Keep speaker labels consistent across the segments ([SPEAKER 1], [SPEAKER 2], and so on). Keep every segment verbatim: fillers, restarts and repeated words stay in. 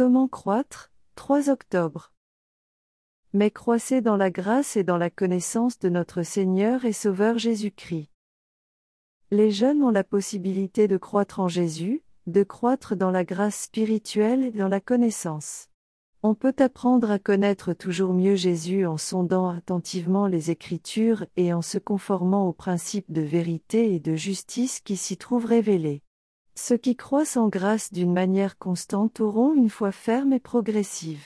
[SPEAKER 1] Comment croître? trois octobre. Mais croissez dans la grâce et dans la connaissance de notre Seigneur et Sauveur Jésus-Christ. Les jeunes ont la possibilité de croître en Jésus, de croître dans la grâce spirituelle et dans la connaissance. On peut apprendre à connaître toujours mieux Jésus en sondant attentivement les Écritures et en se conformant aux principes de vérité et de justice qui s'y trouvent révélés. Ceux qui croissent en grâce d'une manière constante auront une foi ferme et progressive.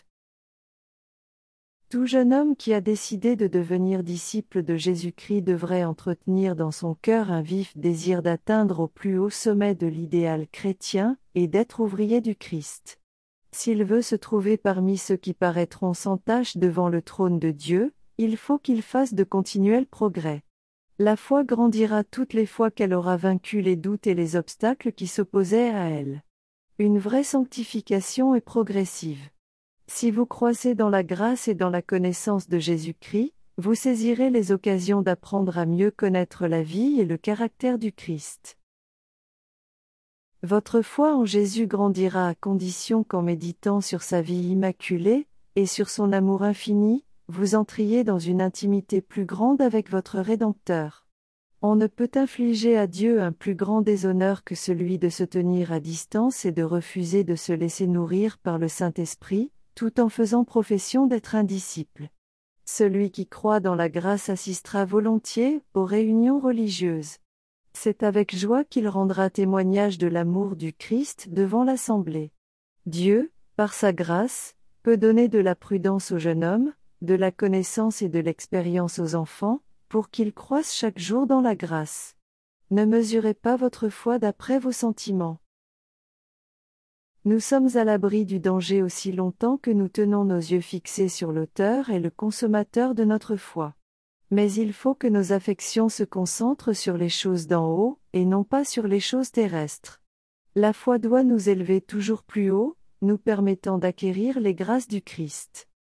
[SPEAKER 1] Tout jeune homme qui a décidé de devenir disciple de Jésus-Christ devrait entretenir dans son cœur un vif désir d'atteindre au plus haut sommet de l'idéal chrétien, et d'être ouvrier du Christ. S'il veut se trouver parmi ceux qui paraîtront sans tache devant le trône de Dieu, il faut qu'il fasse de continuels progrès. La foi grandira toutes les fois qu'elle aura vaincu les doutes et les obstacles qui s'opposaient à elle. Une vraie sanctification est progressive. Si vous croissez dans la grâce et dans la connaissance de Jésus-Christ, vous saisirez les occasions d'apprendre à mieux connaître la vie et le caractère du Christ. Votre foi en Jésus grandira à condition qu'en méditant sur sa vie immaculée, et sur son amour infini, vous entriez dans une intimité plus grande avec votre Rédempteur. On ne peut infliger à Dieu un plus grand déshonneur que celui de se tenir à distance et de refuser de se laisser nourrir par le Saint-Esprit, tout en faisant profession d'être un disciple. Celui qui croit dans la grâce assistera volontiers aux réunions religieuses. C'est avec joie qu'il rendra témoignage de l'amour du Christ devant l'assemblée. Dieu, par sa grâce, peut donner de la prudence aux jeunes hommes, de la connaissance et de l'expérience aux enfants, pour qu'ils croissent chaque jour dans la grâce. Ne mesurez pas votre foi d'après vos sentiments. Nous sommes à l'abri du danger aussi longtemps que nous tenons nos yeux fixés sur l'auteur et le consommateur de notre foi. Mais il faut que nos affections se concentrent sur les choses d'en haut, et non pas sur les choses terrestres. La foi doit nous élever toujours plus haut, nous permettant d'acquérir les grâces du Christ.